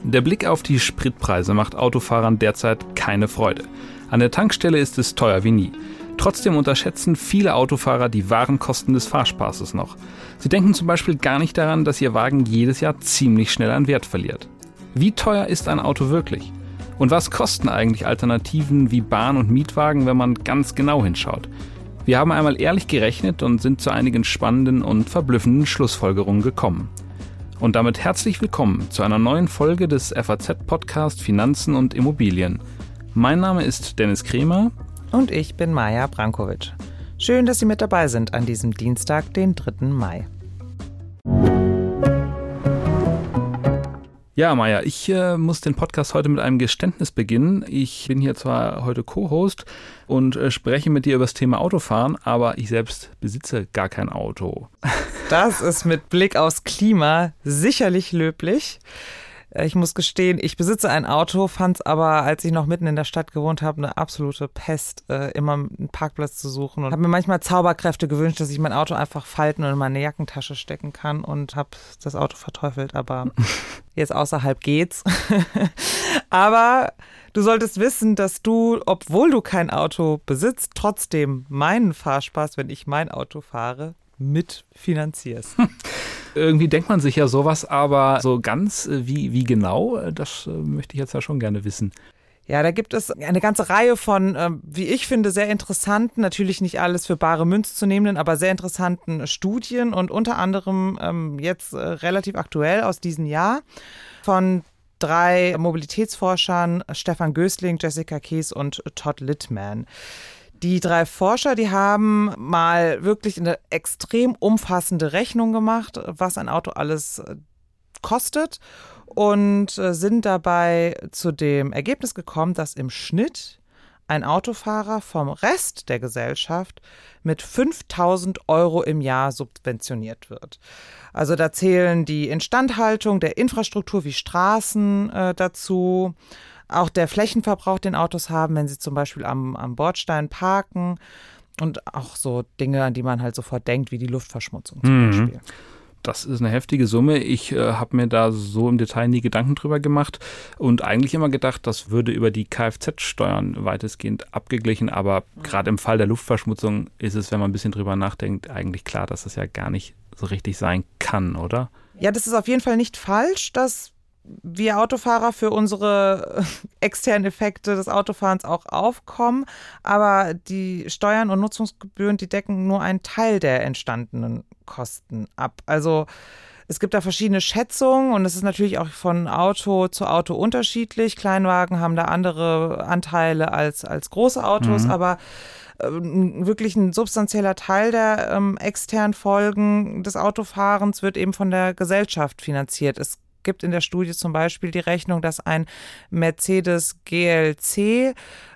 Der Blick auf die Spritpreise macht Autofahrern derzeit keine Freude. An der Tankstelle ist es teuer wie nie. Trotzdem unterschätzen viele Autofahrer die wahren Kosten des Fahrspaßes noch. Sie denken zum Beispiel gar nicht daran, dass ihr Wagen jedes Jahr ziemlich schnell an Wert verliert. Wie teuer ist ein Auto wirklich? Und was kosten eigentlich Alternativen wie Bahn- und Mietwagen, wenn man ganz genau hinschaut? Wir haben einmal ehrlich gerechnet und sind zu einigen spannenden und verblüffenden Schlussfolgerungen gekommen. Und damit herzlich willkommen zu einer neuen Folge des FAZ-Podcast Finanzen und Immobilien. Mein Name ist Dennis Kremer. Und ich bin Maja Brankovic. Schön, dass Sie mit dabei sind an diesem Dienstag, den 3. Mai. Ja, Maja, ich muss den Podcast heute mit einem Geständnis beginnen. Ich bin hier zwar heute Co-Host und spreche mit dir über das Thema Autofahren, aber ich selbst besitze gar kein Auto. Das ist mit Blick aufs Klima sicherlich löblich. Ich muss gestehen, ich besitze ein Auto, fand es aber, als ich noch mitten in der Stadt gewohnt habe, eine absolute Pest, immer einen Parkplatz zu suchen. Und habe mir manchmal Zauberkräfte gewünscht, dass ich mein Auto einfach falten und in meine Jackentasche stecken kann und habe das Auto verteufelt. Aber jetzt außerhalb geht's. Aber du solltest wissen, dass du, obwohl du kein Auto besitzt, trotzdem meinen Fahrspaß, wenn ich mein Auto fahre, mitfinanzierst. Irgendwie denkt man sich ja sowas, aber so ganz wie genau, das möchte ich jetzt ja schon gerne wissen. Ja, da gibt es eine ganze Reihe von, wie ich finde, sehr interessanten, natürlich nicht alles für bare Münze zu nehmenden, aber sehr interessanten Studien und unter anderem jetzt relativ aktuell aus diesem Jahr von 3 Mobilitätsforschern, Stefan Gößling, Jessica Kees und Todd Littman. Die 3 Forscher, die haben mal wirklich eine extrem umfassende Rechnung gemacht, was ein Auto alles kostet und sind dabei zu dem Ergebnis gekommen, dass im Schnitt ein Autofahrer vom Rest der Gesellschaft mit 5.000 € im Jahr subventioniert wird. Also da zählen die Instandhaltung der Infrastruktur wie Straßen dazu, auch der Flächenverbrauch, den Autos haben, wenn sie zum Beispiel am Bordstein parken und auch so Dinge, an die man halt sofort denkt, wie die Luftverschmutzung zum Beispiel. Das ist eine heftige Summe. Ich habe mir da so im Detail nie Gedanken drüber gemacht und eigentlich immer gedacht, das würde über die Kfz-Steuern weitestgehend abgeglichen, aber gerade im Fall der Luftverschmutzung ist es, wenn man ein bisschen drüber nachdenkt, eigentlich klar, dass das ja gar nicht so richtig sein kann, oder? Ja, das ist auf jeden Fall nicht falsch, dass wir Autofahrer für unsere externen Effekte des Autofahrens auch aufkommen, aber die Steuern und Nutzungsgebühren, die decken nur einen Teil der entstandenen Kosten ab. Also es gibt da verschiedene Schätzungen und es ist natürlich auch von Auto zu Auto unterschiedlich. Kleinwagen haben da andere Anteile als große Autos, aber wirklich ein substanzieller Teil der externen Folgen des Autofahrens wird eben von der Gesellschaft finanziert. Es gibt in der Studie zum Beispiel die Rechnung, dass ein Mercedes GLC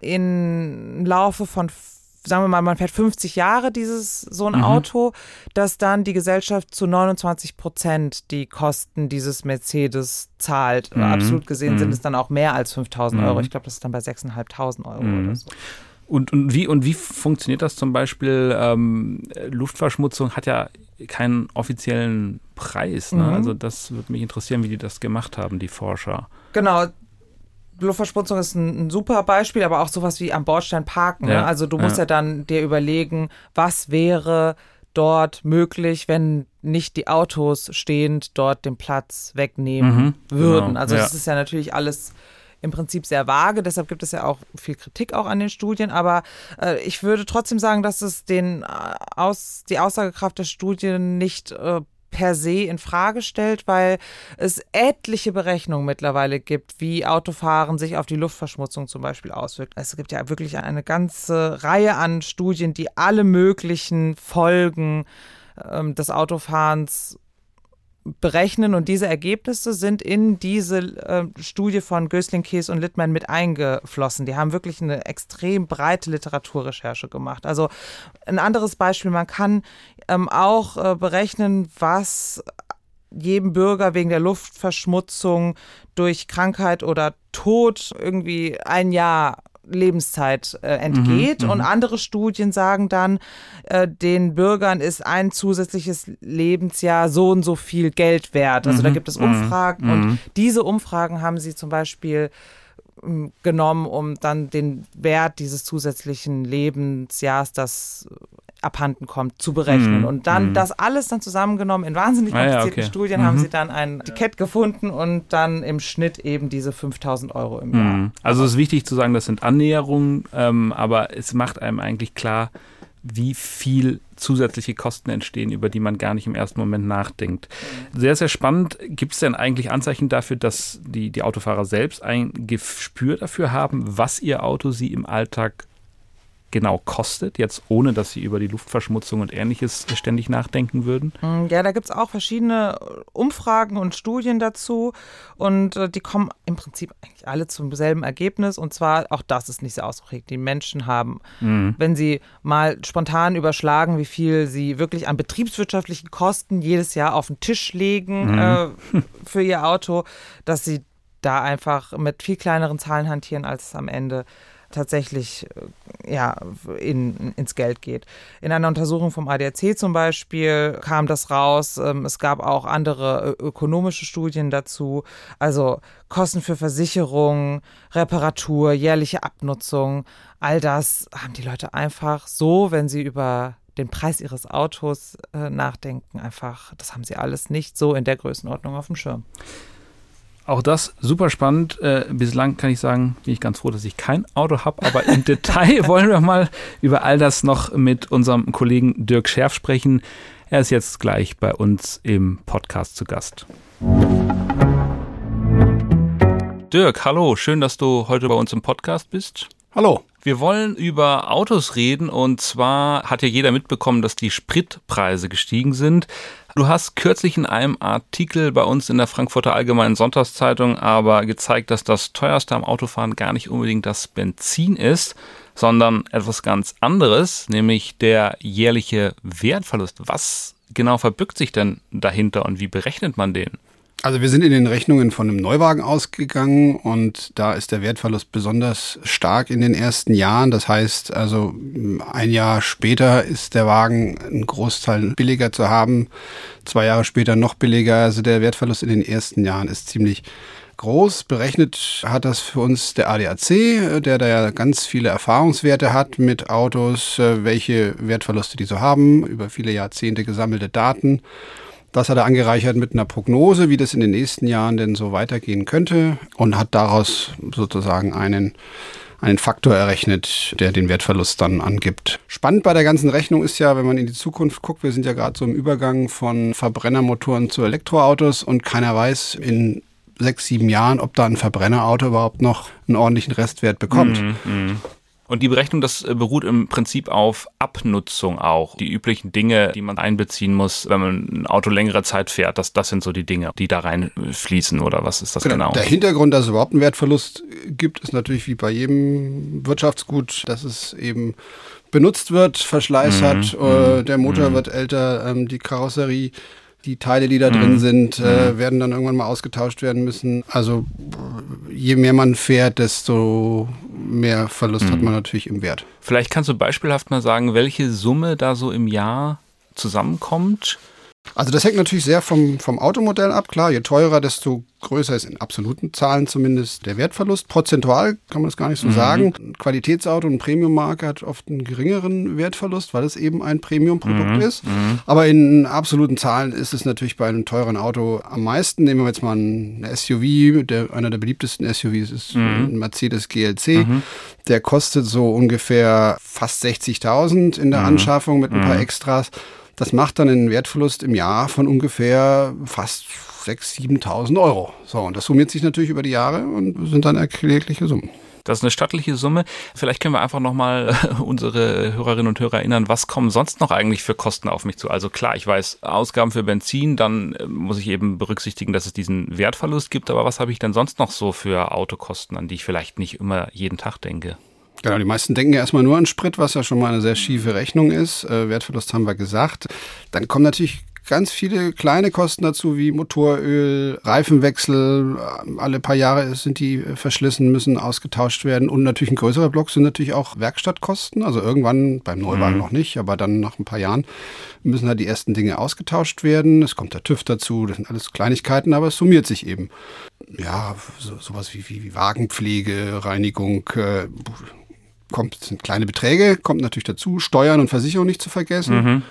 im Laufe von, sagen wir mal, man fährt 50 Jahre so ein Auto, dass dann die Gesellschaft zu 29% die Kosten dieses Mercedes zahlt. Absolut gesehen sind es dann auch mehr als 5.000 €. Ich glaube, das ist dann bei 6.500 € oder so. Und wie funktioniert das zum Beispiel? Luftverschmutzung hat ja keinen offiziellen Preis. Ne? Also das würde mich interessieren, wie die das gemacht haben, die Forscher. Genau. Luftverschmutzung ist ein super Beispiel, aber auch sowas wie am Bordstein parken. Ne? Also du musst ja dann dir überlegen, was wäre dort möglich, wenn nicht die Autos stehend dort den Platz wegnehmen würden. Genau. Also das ist ja natürlich alles im Prinzip sehr vage, deshalb gibt es ja auch viel Kritik auch an den Studien, aber ich würde trotzdem sagen, dass es die Aussagekraft der Studien nicht per se in Frage stellt, weil es etliche Berechnungen mittlerweile gibt, wie Autofahren sich auf die Luftverschmutzung zum Beispiel auswirkt. Es gibt ja wirklich eine ganze Reihe an Studien, die alle möglichen Folgen des Autofahrens berechnen und diese Ergebnisse sind in diese Studie von Gößling, Kees und Littman mit eingeflossen. Die haben wirklich eine extrem breite Literaturrecherche gemacht. Also ein anderes Beispiel, man kann auch berechnen, was jedem Bürger wegen der Luftverschmutzung durch Krankheit oder Tod irgendwie ein Jahr Lebenszeit entgeht. Und andere Studien sagen dann, den Bürgern ist ein zusätzliches Lebensjahr so und so viel Geld wert. Also da gibt es Umfragen und diese Umfragen haben sie zum Beispiel genommen, um dann den Wert dieses zusätzlichen Lebensjahrs, das abhanden kommt, zu berechnen. Und dann das alles dann zusammengenommen in wahnsinnig komplizierten Studien haben sie dann ein Etikett gefunden und dann im Schnitt eben diese 5.000 € im Jahr. Also es ist wichtig zu sagen, das sind Annäherungen, aber es macht einem eigentlich klar, wie viel zusätzliche Kosten entstehen, über die man gar nicht im ersten Moment nachdenkt. Sehr, sehr spannend. Gibt es denn eigentlich Anzeichen dafür, dass die Autofahrer selbst ein Gespür dafür haben, was ihr Auto sie im Alltag genau kostet, jetzt ohne, dass sie über die Luftverschmutzung und Ähnliches ständig nachdenken würden? Ja, da gibt es auch verschiedene Umfragen und Studien dazu und die kommen im Prinzip eigentlich alle zum selben Ergebnis und zwar, auch das ist nicht so ausgeprägt, die Menschen haben, wenn sie mal spontan überschlagen, wie viel sie wirklich an betriebswirtschaftlichen Kosten jedes Jahr auf den Tisch legen für ihr Auto, dass sie da einfach mit viel kleineren Zahlen hantieren, als es am Ende tatsächlich ins Geld geht. In einer Untersuchung vom ADAC zum Beispiel kam das raus. Es gab auch andere ökonomische Studien dazu. Also Kosten für Versicherung, Reparatur, jährliche Abnutzung. All das haben die Leute einfach so, wenn sie über den Preis ihres Autos nachdenken, einfach, das haben sie alles nicht so in der Größenordnung auf dem Schirm. Auch das super spannend. Bislang kann ich sagen, bin ich ganz froh, dass ich kein Auto habe, aber im Detail wollen wir mal über all das noch mit unserem Kollegen Dirk Scherf sprechen. Er ist jetzt gleich bei uns im Podcast zu Gast. Dirk, hallo, schön, dass du heute bei uns im Podcast bist. Hallo. Wir wollen über Autos reden und zwar hat ja jeder mitbekommen, dass die Spritpreise gestiegen sind. Du hast kürzlich in einem Artikel bei uns in der Frankfurter Allgemeinen Sonntagszeitung aber gezeigt, dass das teuerste am Autofahren gar nicht unbedingt das Benzin ist, sondern etwas ganz anderes, nämlich der jährliche Wertverlust. Was genau verbirgt sich denn dahinter und wie berechnet man den? Also wir sind in den Rechnungen von einem Neuwagen ausgegangen und da ist der Wertverlust besonders stark in den ersten Jahren. Das heißt also, ein Jahr später ist der Wagen ein Großteil billiger zu haben, 2 Jahre später noch billiger. Also der Wertverlust in den ersten Jahren ist ziemlich groß. Berechnet hat das für uns der ADAC, der da ja ganz viele Erfahrungswerte hat mit Autos, welche Wertverluste die so haben, über viele Jahrzehnte gesammelte Daten. Das hat er angereichert mit einer Prognose, wie das in den nächsten Jahren denn so weitergehen könnte und hat daraus sozusagen einen Faktor errechnet, der den Wertverlust dann angibt. Spannend bei der ganzen Rechnung ist ja, wenn man in die Zukunft guckt, wir sind ja gerade so im Übergang von Verbrennermotoren zu Elektroautos und keiner weiß in 6, 7 Jahren, ob da ein Verbrennerauto überhaupt noch einen ordentlichen Restwert bekommt. Und die Berechnung, das beruht im Prinzip auf Abnutzung auch. Die üblichen Dinge, die man einbeziehen muss, wenn man ein Auto längere Zeit fährt, das sind so die Dinge, die da reinfließen oder was ist das genau? Der Hintergrund, dass es überhaupt einen Wertverlust gibt, ist natürlich wie bei jedem Wirtschaftsgut, dass es eben benutzt wird, Verschleiß hat, der Motor wird älter, die Karosserie, die Teile, die da drin sind, werden dann irgendwann mal ausgetauscht werden müssen. Also je mehr man fährt, desto mehr Verlust hat man natürlich im Wert. Vielleicht kannst du beispielhaft mal sagen, welche Summe da so im Jahr zusammenkommt? Also das hängt natürlich sehr vom Automodell ab. Klar, je teurer, desto größer ist in absoluten Zahlen zumindest der Wertverlust. Prozentual kann man das gar nicht so sagen. Ein Qualitätsauto, eine Premium-Marke hat oft einen geringeren Wertverlust, weil es eben ein Premium-Produkt ist. Aber in absoluten Zahlen ist es natürlich bei einem teuren Auto am meisten. Nehmen wir jetzt mal ein SUV, einer der beliebtesten SUVs ist ein Mercedes GLC. Der kostet so ungefähr fast 60.000 in der Anschaffung mit ein paar Extras. Das macht dann einen Wertverlust im Jahr von ungefähr fast 6.000, 7.000 €. So, und das summiert sich natürlich über die Jahre und sind dann erklägliche Summen. Das ist eine stattliche Summe. Vielleicht können wir einfach nochmal unsere Hörerinnen und Hörer erinnern, was kommen sonst noch eigentlich für Kosten auf mich zu? Also klar, ich weiß, Ausgaben für Benzin, dann muss ich eben berücksichtigen, dass es diesen Wertverlust gibt. Aber was habe ich denn sonst noch so für Autokosten, an die ich vielleicht nicht immer jeden Tag denke? Genau, die meisten denken ja erstmal nur an Sprit, was ja schon mal eine sehr schiefe Rechnung ist. Wertverlust haben wir gesagt. Dann kommen natürlich ganz viele kleine Kosten dazu, wie Motoröl, Reifenwechsel. Alle paar Jahre sind die verschlissen, müssen ausgetauscht werden. Und natürlich ein größerer Block sind natürlich auch Werkstattkosten. Also irgendwann, beim Neuwagen noch nicht, aber dann nach ein paar Jahren müssen halt die ersten Dinge ausgetauscht werden. Es kommt der TÜV dazu, das sind alles Kleinigkeiten, aber es summiert sich eben. Ja, sowas wie Wagenpflege, Reinigung, sind kleine Beträge, kommt natürlich dazu, Steuern und Versicherung nicht zu vergessen.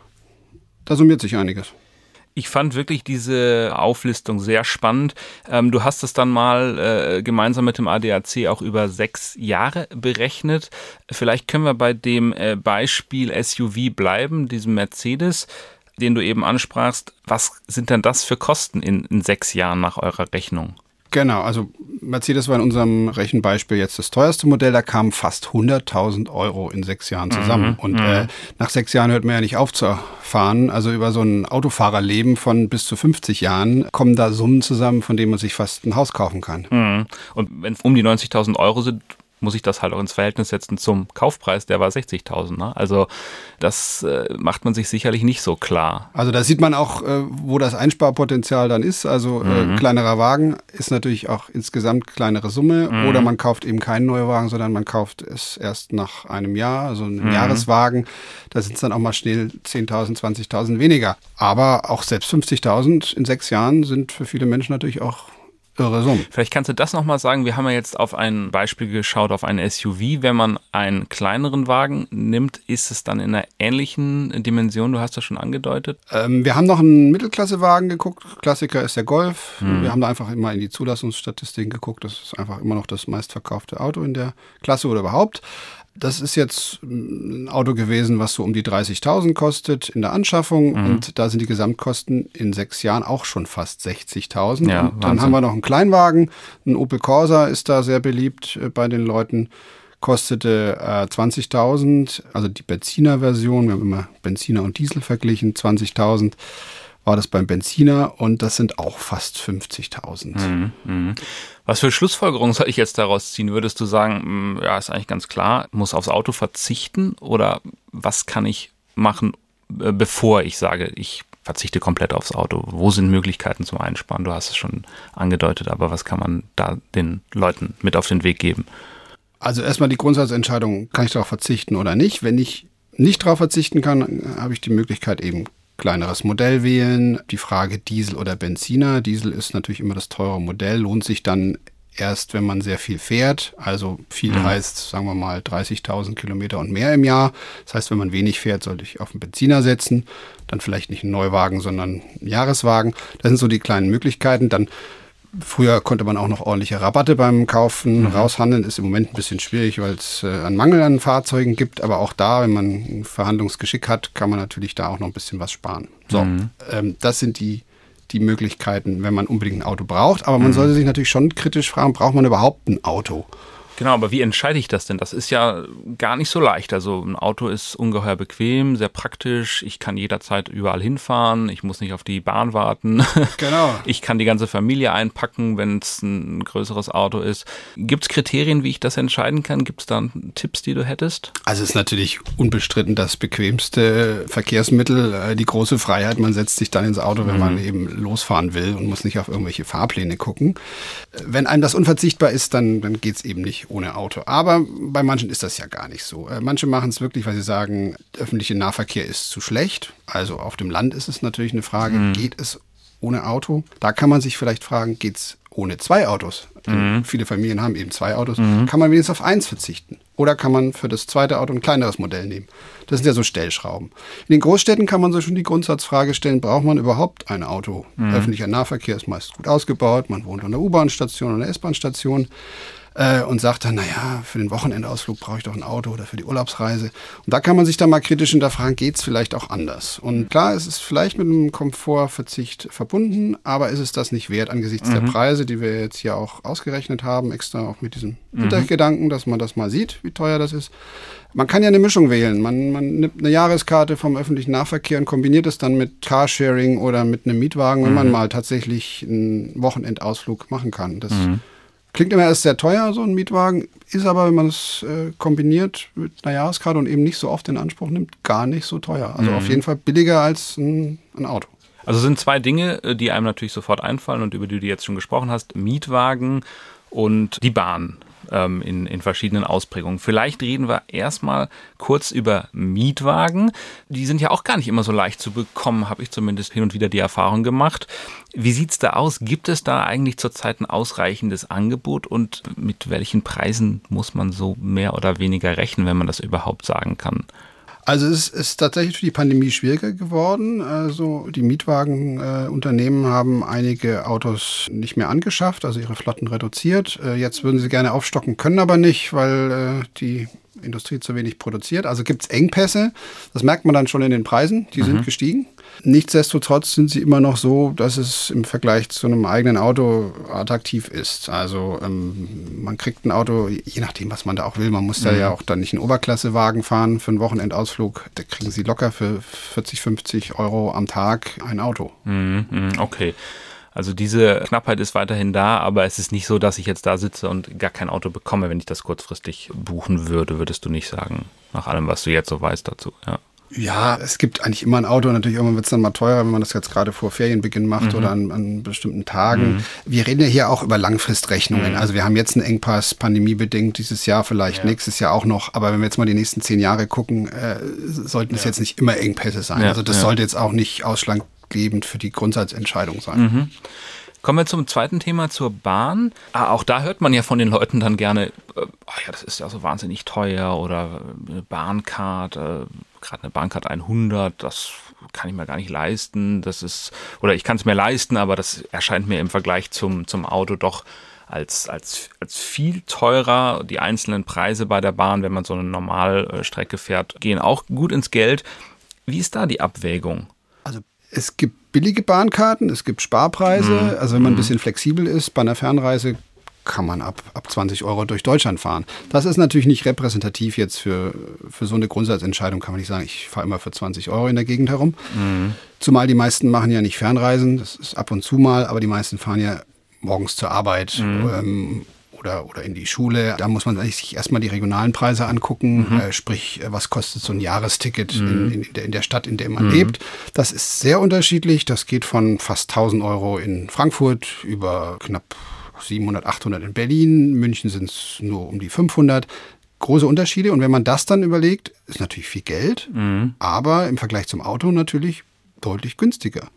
Da summiert sich einiges. Ich fand wirklich diese Auflistung sehr spannend. Du hast es dann mal gemeinsam mit dem ADAC auch über 6 Jahre berechnet. Vielleicht können wir bei dem Beispiel SUV bleiben, diesem Mercedes, den du eben ansprachst. Was sind denn das für Kosten in 6 Jahren nach eurer Rechnung? Genau, also Mercedes war in unserem Rechenbeispiel jetzt das teuerste Modell, da kamen fast 100.000 Euro in 6 Jahren zusammen. Und nach 6 Jahren hört man ja nicht auf zu fahren. Also über so ein Autofahrerleben von bis zu 50 Jahren kommen da Summen zusammen, von denen man sich fast ein Haus kaufen kann. Und wenn es um die 90.000 Euro sind, muss ich das halt auch ins Verhältnis setzen zum Kaufpreis, der war 60.000. Ne? Also das macht man sich sicherlich nicht so klar. Also da sieht man auch, wo das Einsparpotenzial dann ist. Also kleinerer Wagen ist natürlich auch insgesamt kleinere Summe. Oder man kauft eben keinen Neuwagen, sondern man kauft es erst nach einem Jahr, also einen Jahreswagen. Da sind es dann auch mal schnell 10.000, 20.000 weniger. Aber auch selbst 50.000 in 6 Jahren sind für viele Menschen natürlich auch irre Summen. Vielleicht kannst du das nochmal sagen. Wir haben ja jetzt auf ein Beispiel geschaut, auf ein SUV. Wenn man einen kleineren Wagen nimmt, ist es dann in einer ähnlichen Dimension? Du hast das schon angedeutet. Wir haben noch einen Mittelklassewagen geguckt. Klassiker ist der Golf. Wir haben da einfach immer in die Zulassungsstatistiken geguckt. Das ist einfach immer noch das meistverkaufte Auto in der Klasse oder überhaupt. Das ist jetzt ein Auto gewesen, was so um die 30.000 kostet in der Anschaffung. Und da sind die Gesamtkosten in 6 Jahren auch schon fast 60.000. Ja, und dann haben wir noch einen Kleinwagen. Ein Opel Corsa ist da sehr beliebt bei den Leuten. Kostete 20.000, also die Benziner-Version. Wir haben immer Benziner und Diesel verglichen. 20.000 war das beim Benziner und das sind auch fast 50.000. Was für Schlussfolgerungen soll ich jetzt daraus ziehen? Würdest du sagen, ja, ist eigentlich ganz klar, muss aufs Auto verzichten oder was kann ich machen, bevor ich sage, ich verzichte komplett aufs Auto? Wo sind Möglichkeiten zum Einsparen? Du hast es schon angedeutet, aber was kann man da den Leuten mit auf den Weg geben? Also erstmal die Grundsatzentscheidung, kann ich darauf verzichten oder nicht? Wenn ich nicht darauf verzichten kann, habe ich die Möglichkeit eben kleineres Modell wählen. Die Frage Diesel oder Benziner. Diesel ist natürlich immer das teure Modell, lohnt sich dann erst, wenn man sehr viel fährt. Also viel heißt, sagen wir mal, 30.000 Kilometer und mehr im Jahr. Das heißt, wenn man wenig fährt, sollte ich auf einen Benziner setzen. Dann vielleicht nicht einen Neuwagen, sondern einen Jahreswagen. Das sind so die kleinen Möglichkeiten. Dann früher konnte man auch noch ordentliche Rabatte beim Kaufen raushandeln. Ist im Moment ein bisschen schwierig, weil es einen Mangel an Fahrzeugen gibt. Aber auch da, wenn man ein Verhandlungsgeschick hat, kann man natürlich da auch noch ein bisschen was sparen. So, das sind die Möglichkeiten, wenn man unbedingt ein Auto braucht. Aber man sollte sich natürlich schon kritisch fragen, braucht man überhaupt ein Auto? Genau, aber wie entscheide ich das denn? Das ist ja gar nicht so leicht. Also ein Auto ist ungeheuer bequem, sehr praktisch. Ich kann jederzeit überall hinfahren. Ich muss nicht auf die Bahn warten. Genau. Ich kann die ganze Familie einpacken, wenn es ein größeres Auto ist. Gibt es Kriterien, wie ich das entscheiden kann? Gibt es da Tipps, die du hättest? Also es ist natürlich unbestritten das bequemste Verkehrsmittel, die große Freiheit. Man setzt sich dann ins Auto, wenn man eben losfahren will und muss nicht auf irgendwelche Fahrpläne gucken. Wenn einem das unverzichtbar ist, dann geht es eben nicht ohne Auto. Aber bei manchen ist das ja gar nicht so. Manche machen es wirklich, weil sie sagen, der öffentliche Nahverkehr ist zu schlecht. Also auf dem Land ist es natürlich eine Frage, geht es ohne Auto? Da kann man sich vielleicht fragen, geht es ohne 2 Autos? Viele Familien haben eben 2 Autos. Kann man wenigstens auf 1 verzichten? Oder kann man für das zweite Auto ein kleineres Modell nehmen? Das sind ja so Stellschrauben. In den Großstädten kann man so schon die Grundsatzfrage stellen, braucht man überhaupt ein Auto? Öffentlicher Nahverkehr ist meist gut ausgebaut. Man wohnt an der U-Bahn-Station oder der S-Bahn-Station. Und sagt dann, naja, für den Wochenendausflug brauche ich doch ein Auto oder für die Urlaubsreise. Und da kann man sich dann mal kritisch hinterfragen, geht es vielleicht auch anders? Und klar, es ist vielleicht mit einem Komfortverzicht verbunden, aber ist es das nicht wert angesichts der Preise, die wir jetzt hier auch ausgerechnet haben, extra auch mit diesem Hintergedanken, dass man das mal sieht, wie teuer das ist. Man kann ja eine Mischung wählen. Man nimmt eine Jahreskarte vom öffentlichen Nahverkehr und kombiniert es dann mit Carsharing oder mit einem Mietwagen, wenn man mal tatsächlich einen Wochenendausflug machen kann. Das Klingt immer erst sehr teuer, so ein Mietwagen, ist aber, wenn man es kombiniert mit einer Jahreskarte und eben nicht so oft in Anspruch nimmt, gar nicht so teuer. Also auf jeden Fall billiger als ein Auto. Also sind zwei Dinge, die einem natürlich sofort einfallen und über die du jetzt schon gesprochen hast, Mietwagen und die Bahn. In verschiedenen Ausprägungen. Vielleicht reden wir erstmal kurz über Mietwagen. Die sind ja auch gar nicht immer so leicht zu bekommen, habe ich zumindest hin und wieder die Erfahrung gemacht. Wie sieht's da aus? Gibt es da eigentlich zurzeit ein ausreichendes Angebot und mit welchen Preisen muss man so mehr oder weniger rechnen, wenn man das überhaupt sagen kann? Also es ist tatsächlich für die Pandemie schwieriger geworden. Also die Mietwagenunternehmen haben einige Autos nicht mehr angeschafft, also ihre Flotten reduziert. Jetzt würden sie gerne aufstocken, können aber nicht, weil die Industrie zu wenig produziert. Also gibt es Engpässe. Das merkt man dann schon in den Preisen. Die sind gestiegen. Nichtsdestotrotz sind sie immer noch so, dass es im Vergleich zu einem eigenen Auto attraktiv ist. Also man kriegt ein Auto, je nachdem, was man da auch will. Man muss da ja auch dann nicht einen Oberklassewagen fahren für einen Wochenendausflug. Da kriegen sie locker für 40, 50 Euro am Tag ein Auto. Okay. Also diese Knappheit ist weiterhin da, aber es ist nicht so, dass ich jetzt da sitze und gar kein Auto bekomme, wenn ich das kurzfristig buchen würde, würdest du nicht sagen, nach allem, was du jetzt so weißt dazu, ja. Ja, es gibt eigentlich immer ein Auto. Natürlich irgendwann wird es dann mal teurer, wenn man das jetzt gerade vor Ferienbeginn macht oder an bestimmten Tagen. Wir reden ja hier auch über Langfristrechnungen. Also wir haben jetzt einen Engpass, pandemiebedingt, dieses Jahr vielleicht, nächstes Jahr auch noch. Aber wenn wir jetzt mal die nächsten 10 Jahre gucken, sollten es jetzt nicht immer Engpässe sein. Also das sollte jetzt auch nicht ausschlaggebend für die Grundsatzentscheidung sein. Kommen wir zum zweiten Thema, zur Bahn. Auch da hört man ja von den Leuten dann gerne, das ist ja so wahnsinnig teuer oder eine Bahncard, gerade eine Bahncard 100, das kann ich mir gar nicht leisten. Oder ich kann es mir leisten, aber das erscheint mir im Vergleich zum Auto doch als viel teurer. Die einzelnen Preise bei der Bahn, wenn man so eine Normalstrecke fährt, gehen auch gut ins Geld. Wie ist da die Abwägung? Also es gibt billige Bahnkarten, es gibt Sparpreise. Also wenn man ein bisschen flexibel ist, bei einer Fernreise kann man ab 20 Euro durch Deutschland fahren. Das ist natürlich nicht repräsentativ jetzt für so eine Grundsatzentscheidung, kann man nicht sagen, ich fahre immer für 20 Euro in der Gegend herum. Zumal die meisten machen ja nicht Fernreisen, das ist ab und zu mal, aber die meisten fahren ja morgens zur Arbeit oder in die Schule. Da muss man sich erstmal die regionalen Preise angucken, sprich, was kostet so ein Jahresticket in der Stadt, in der man lebt. Das ist sehr unterschiedlich. Das geht von fast 1000 Euro in Frankfurt über knapp 700, 800 in Berlin. München sind es nur um die 500. Große Unterschiede. Und wenn man das dann überlegt, ist natürlich viel Geld, aber im Vergleich zum Auto natürlich deutlich günstiger.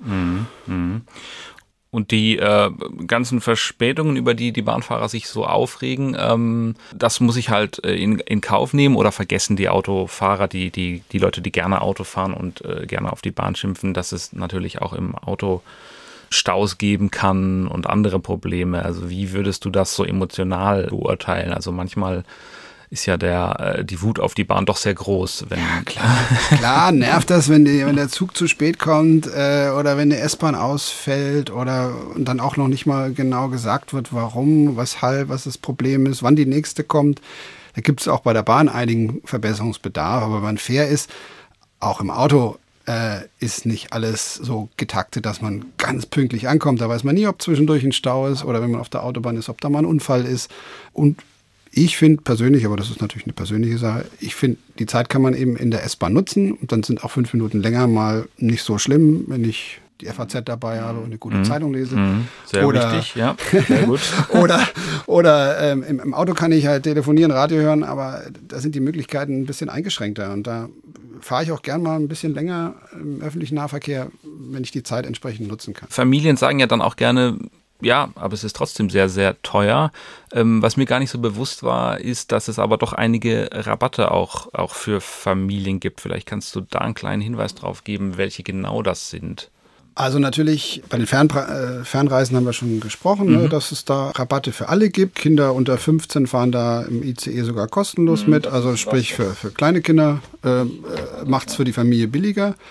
Und die ganzen Verspätungen, über die Bahnfahrer sich so aufregen, das muss ich halt in Kauf nehmen, oder vergessen die Autofahrer, die Leute, die gerne Auto fahren und gerne auf die Bahn schimpfen, dass es natürlich auch im Auto Staus geben kann und andere Probleme. Also wie würdest du das so emotional beurteilen? Also manchmal ist ja die Wut auf die Bahn doch sehr groß. Ja, klar nervt das, wenn der Zug zu spät kommt oder wenn eine S-Bahn ausfällt und dann auch noch nicht mal genau gesagt wird, warum, weshalb, was das Problem ist, wann die nächste kommt. Da gibt es auch bei der Bahn einigen Verbesserungsbedarf, aber wenn man fair ist, auch im Auto ist nicht alles so getaktet, dass man ganz pünktlich ankommt. Da weiß man nie, ob zwischendurch ein Stau ist oder wenn man auf der Autobahn ist, ob da mal ein Unfall ist. Und ich finde persönlich, aber das ist natürlich eine persönliche Sache, ich finde, die Zeit kann man eben in der S-Bahn nutzen und dann sind auch 5 Minuten länger mal nicht so schlimm, wenn ich die FAZ dabei habe und eine gute Zeitung lese. Sehr wichtig, ja. Sehr gut. oder im Auto kann ich halt telefonieren, Radio hören, aber da sind die Möglichkeiten ein bisschen eingeschränkter und da fahre ich auch gern mal ein bisschen länger im öffentlichen Nahverkehr, wenn ich die Zeit entsprechend nutzen kann. Familien sagen ja dann auch gerne, ja, aber es ist trotzdem sehr, sehr teuer. Was mir gar nicht so bewusst war, ist, dass es aber doch einige Rabatte auch für Familien gibt. Vielleicht kannst du da einen kleinen Hinweis drauf geben, welche genau das sind. Also natürlich, bei den Fernreisen haben wir schon gesprochen, dass es da Rabatte für alle gibt. Kinder unter 15 fahren da im ICE sogar kostenlos mit. Also sprich für kleine Kinder macht es für die Familie billiger.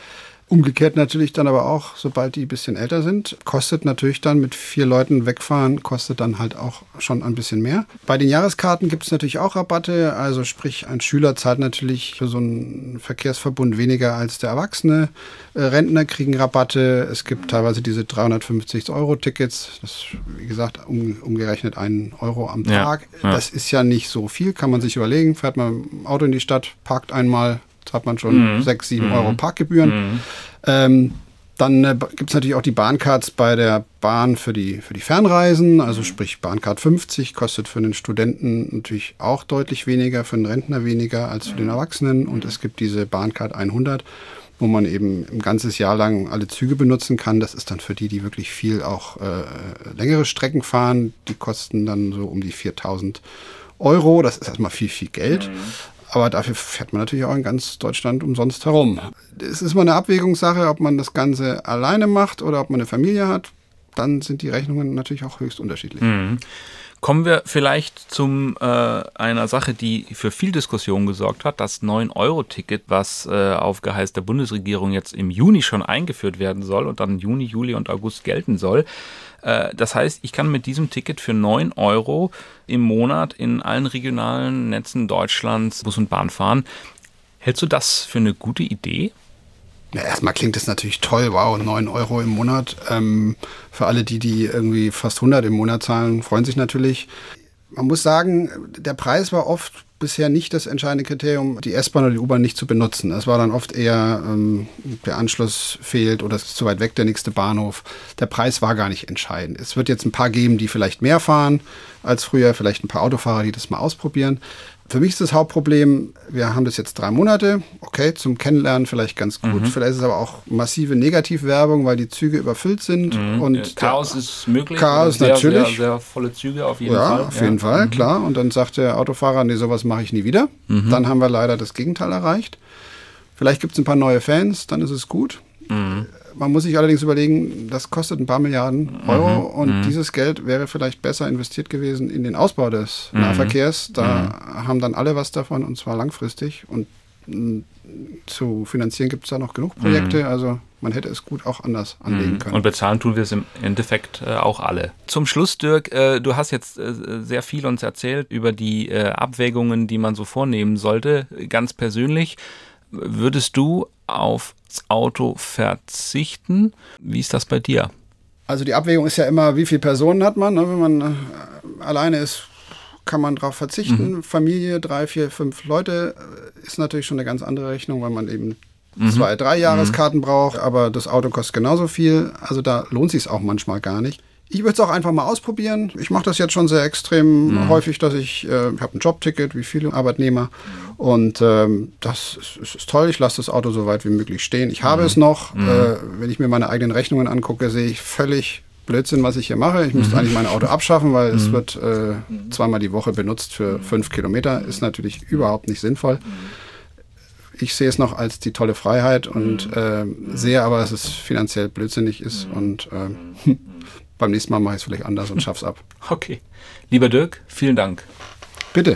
Umgekehrt natürlich dann aber auch, sobald die ein bisschen älter sind, kostet natürlich dann mit 4 Leuten wegfahren, kostet dann halt auch schon ein bisschen mehr. Bei den Jahreskarten gibt es natürlich auch Rabatte, also sprich ein Schüler zahlt natürlich für so einen Verkehrsverbund weniger als der Erwachsene. Rentner kriegen Rabatte, es gibt teilweise diese 350-Euro-Tickets, das wie gesagt umgerechnet 1 Euro am Tag. Ja. Das ist ja nicht so viel, kann man sich überlegen, fährt man im Auto in die Stadt, parkt einmal, hat man schon 6, 7 Euro Parkgebühren. Dann gibt es natürlich auch die Bahncards bei der Bahn für die Fernreisen, also sprich Bahncard 50 kostet für einen Studenten natürlich auch deutlich weniger, für einen Rentner weniger als für den Erwachsenen. Und es gibt diese Bahncard 100, wo man eben ein ganzes Jahr lang alle Züge benutzen kann. Das ist dann für die wirklich viel auch längere Strecken fahren. Die kosten dann so um die 4.000 Euro. Das ist erstmal viel, viel Geld. Aber dafür fährt man natürlich auch in ganz Deutschland umsonst herum. Es ist mal eine Abwägungssache, ob man das Ganze alleine macht oder ob man eine Familie hat. Dann sind die Rechnungen natürlich auch höchst unterschiedlich. Kommen wir vielleicht zu einer Sache, die für viel Diskussion gesorgt hat, das 9-Euro-Ticket, was auf Geheiß der Bundesregierung jetzt im Juni schon eingeführt werden soll und dann Juni, Juli und August gelten soll. Das heißt, ich kann mit diesem Ticket für 9 Euro im Monat in allen regionalen Netzen Deutschlands Bus und Bahn fahren. Hältst du das für eine gute Idee? Ja, erstmal klingt es natürlich toll, wow, 9 Euro im Monat. Für alle, die irgendwie fast 100 im Monat zahlen, freuen sich natürlich. Man muss sagen, der Preis war oft bisher nicht das entscheidende Kriterium, die S-Bahn oder die U-Bahn nicht zu benutzen. Es war dann oft eher, der Anschluss fehlt oder es ist zu weit weg, der nächste Bahnhof. Der Preis war gar nicht entscheidend. Es wird jetzt ein paar geben, die vielleicht mehr fahren als früher, vielleicht ein paar Autofahrer, die das mal ausprobieren. Für mich ist das Hauptproblem, wir haben das jetzt 3 Monate, okay, zum Kennenlernen vielleicht ganz gut. Vielleicht ist es aber auch massive Negativwerbung, weil die Züge überfüllt sind. Und Chaos ist möglich. Chaos natürlich. Sehr volle Züge auf jeden Fall. Ja, auf jeden Fall, klar. Und dann sagt der Autofahrer, nee, sowas mache ich nie wieder. Dann haben wir leider das Gegenteil erreicht. Vielleicht gibt es ein paar neue Fans, dann ist es gut. Man muss sich allerdings überlegen, das kostet ein paar Milliarden Euro und dieses Geld wäre vielleicht besser investiert gewesen in den Ausbau des Nahverkehrs. Da haben dann alle was davon und zwar langfristig und zu finanzieren gibt es da noch genug Projekte, also man hätte es gut auch anders anlegen können. Und bezahlen tun wir es im Endeffekt auch alle. Zum Schluss, Dirk, du hast jetzt sehr viel uns erzählt über die Abwägungen, die man so vornehmen sollte. Ganz persönlich, würdest du aufs Auto verzichten? Wie ist das bei dir? Also die Abwägung ist ja immer, wie viele Personen hat man. Wenn man alleine ist, kann man darauf verzichten. Familie, 3, 4, 5 Leute ist natürlich schon eine ganz andere Rechnung, weil man eben 2, 3 Jahreskarten braucht. Aber das Auto kostet genauso viel. Also da lohnt sich es auch manchmal gar nicht. Ich würde es auch einfach mal ausprobieren. Ich mache das jetzt schon sehr extrem häufig, dass ich habe ein Jobticket, wie viele Arbeitnehmer. Und das ist toll. Ich lasse das Auto so weit wie möglich stehen. Ich habe es noch. Wenn ich mir meine eigenen Rechnungen angucke, sehe ich völlig Blödsinn, was ich hier mache. Ich müsste eigentlich mein Auto abschaffen, weil es wird 2-mal die Woche benutzt für 5 Kilometer. Ist natürlich überhaupt nicht sinnvoll. Ich sehe es noch als die tolle Freiheit und sehe aber, dass es finanziell blödsinnig ist und beim nächsten Mal mache ich es vielleicht anders und schaff's ab. Okay. Lieber Dirk, vielen Dank. Bitte.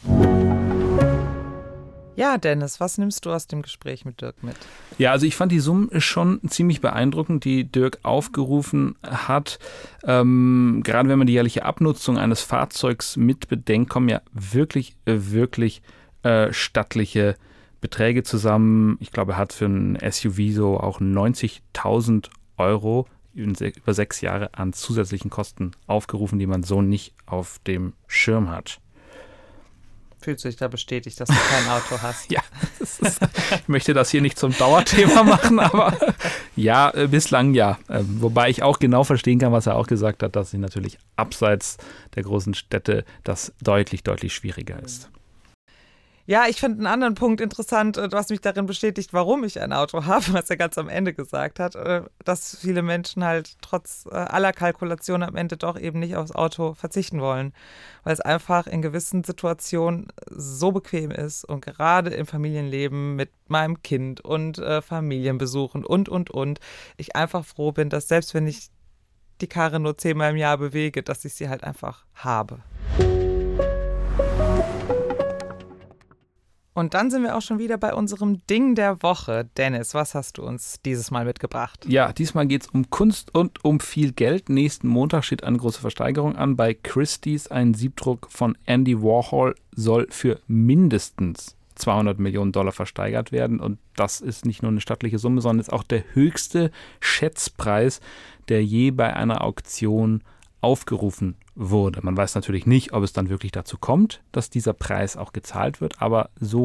Ja, Dennis, was nimmst du aus dem Gespräch mit Dirk mit? Ja, also ich fand die Summen schon ziemlich beeindruckend, die Dirk aufgerufen hat. Gerade wenn man die jährliche Abnutzung eines Fahrzeugs mit bedenkt, kommen ja wirklich stattliche Beträge zusammen. Ich glaube, er hat für ein SUV so auch 90.000 Euro über 6 Jahre an zusätzlichen Kosten aufgerufen, die man so nicht auf dem Schirm hat. Fühlst du dich da bestätigt, dass du kein Auto hast? Ja, ich möchte das hier nicht zum Dauerthema machen, aber ja, bislang ja. Wobei ich auch genau verstehen kann, was er auch gesagt hat, dass sich natürlich abseits der großen Städte das deutlich schwieriger ist. Ja, ich finde einen anderen Punkt interessant, was mich darin bestätigt, warum ich ein Auto habe, was er ganz am Ende gesagt hat, dass viele Menschen halt trotz aller Kalkulation am Ende doch eben nicht aufs Auto verzichten wollen, weil es einfach in gewissen Situationen so bequem ist und gerade im Familienleben mit meinem Kind und Familienbesuchen und ich einfach froh bin, dass selbst wenn ich die Karre nur 10-mal im Jahr bewege, dass ich sie halt einfach habe. Und dann sind wir auch schon wieder bei unserem Ding der Woche. Dennis, was hast du uns dieses Mal mitgebracht? Ja, diesmal geht es um Kunst und um viel Geld. Nächsten Montag steht eine große Versteigerung an. Bei Christie's ein Siebdruck von Andy Warhol soll für mindestens $200 Millionen versteigert werden. Und das ist nicht nur eine stattliche Summe, sondern ist auch der höchste Schätzpreis, der je bei einer Auktion aufgerufen wurde. Man weiß natürlich nicht, ob es dann wirklich dazu kommt, dass dieser Preis auch gezahlt wird, aber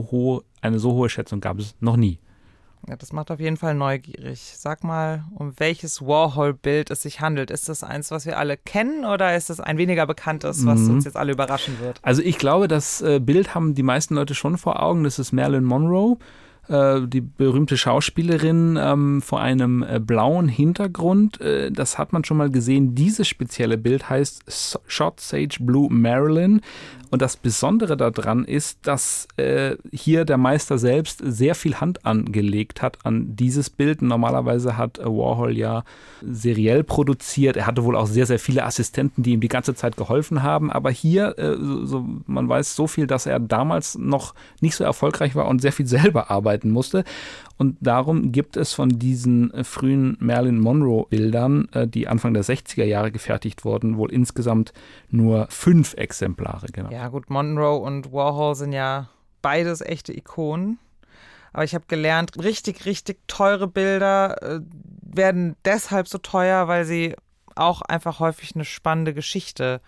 eine so hohe Schätzung gab es noch nie. Ja, das macht auf jeden Fall neugierig. Sag mal, um welches Warhol-Bild es sich handelt. Ist das eins, was wir alle kennen, oder ist es ein weniger bekanntes, was uns jetzt alle überraschen wird? Also ich glaube, das Bild haben die meisten Leute schon vor Augen. Das ist Marilyn Monroe, die berühmte Schauspielerin, vor einem blauen Hintergrund. Das hat man schon mal gesehen. Dieses spezielle Bild heißt Shot Sage Blue Marilyn. Und das Besondere daran ist, dass hier der Meister selbst sehr viel Hand angelegt hat an dieses Bild. Normalerweise hat Warhol ja seriell produziert. Er hatte wohl auch sehr, sehr viele Assistenten, die ihm die ganze Zeit geholfen haben. Aber hier, man weiß so viel, dass er damals noch nicht so erfolgreich war und sehr viel selber arbeiten musste. Und darum gibt es von diesen frühen Marilyn Monroe-Bildern, die Anfang der 60er Jahre gefertigt wurden, wohl insgesamt nur 5 Exemplare. Genau. Ja gut, Monroe und Warhol sind ja beides echte Ikonen. Aber ich habe gelernt, richtig, richtig teure Bilder werden deshalb so teuer, weil sie auch einfach häufig eine spannende Geschichte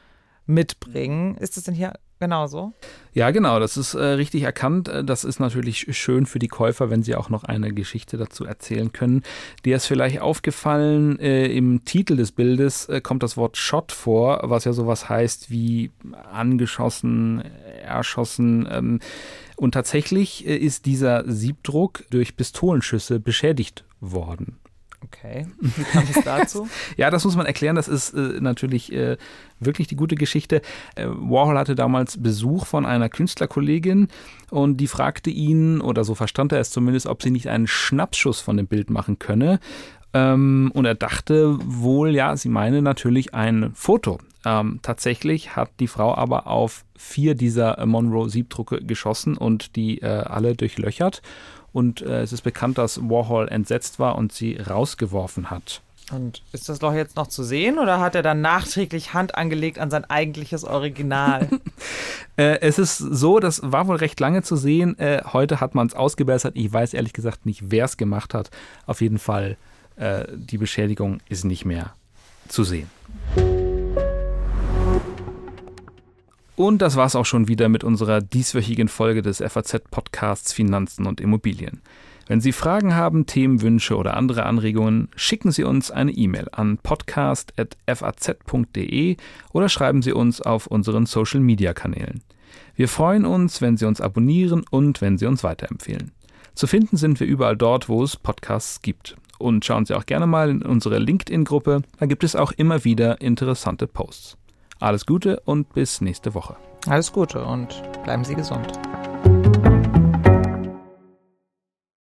mitbringen. Ist das denn hier genauso? Ja, genau, das ist richtig erkannt. Das ist natürlich schön für die Käufer, wenn sie auch noch eine Geschichte dazu erzählen können. Dir ist vielleicht aufgefallen, im Titel des Bildes kommt das Wort Shot vor, was ja sowas heißt wie angeschossen, erschossen. Und tatsächlich ist dieser Siebdruck durch Pistolenschüsse beschädigt worden. Okay, wie kam es dazu? Ja, das muss man erklären. Das ist natürlich wirklich die gute Geschichte. Warhol hatte damals Besuch von einer Künstlerkollegin und die fragte ihn, oder so verstand er es zumindest, ob sie nicht einen Schnappschuss von dem Bild machen könne. Und er dachte wohl, ja, sie meine natürlich ein Foto. Tatsächlich hat die Frau aber auf 4 dieser Monroe-Siebdrucke geschossen und die alle durchlöchert. Und es ist bekannt, dass Warhol entsetzt war und sie rausgeworfen hat. Und ist das Loch jetzt noch zu sehen oder hat er dann nachträglich Hand angelegt an sein eigentliches Original? Es ist so, das war wohl recht lange zu sehen. Heute hat man es ausgebessert. Ich weiß ehrlich gesagt nicht, wer es gemacht hat. Auf jeden Fall, die Beschädigung ist nicht mehr zu sehen. Und das war's auch schon wieder mit unserer dieswöchigen Folge des FAZ-Podcasts Finanzen und Immobilien. Wenn Sie Fragen haben, Themenwünsche oder andere Anregungen, schicken Sie uns eine E-Mail an podcast@faz.de oder schreiben Sie uns auf unseren Social-Media-Kanälen. Wir freuen uns, wenn Sie uns abonnieren und wenn Sie uns weiterempfehlen. Zu finden sind wir überall dort, wo es Podcasts gibt. Und schauen Sie auch gerne mal in unsere LinkedIn-Gruppe, da gibt es auch immer wieder interessante Posts. Alles Gute und bis nächste Woche. Alles Gute und bleiben Sie gesund.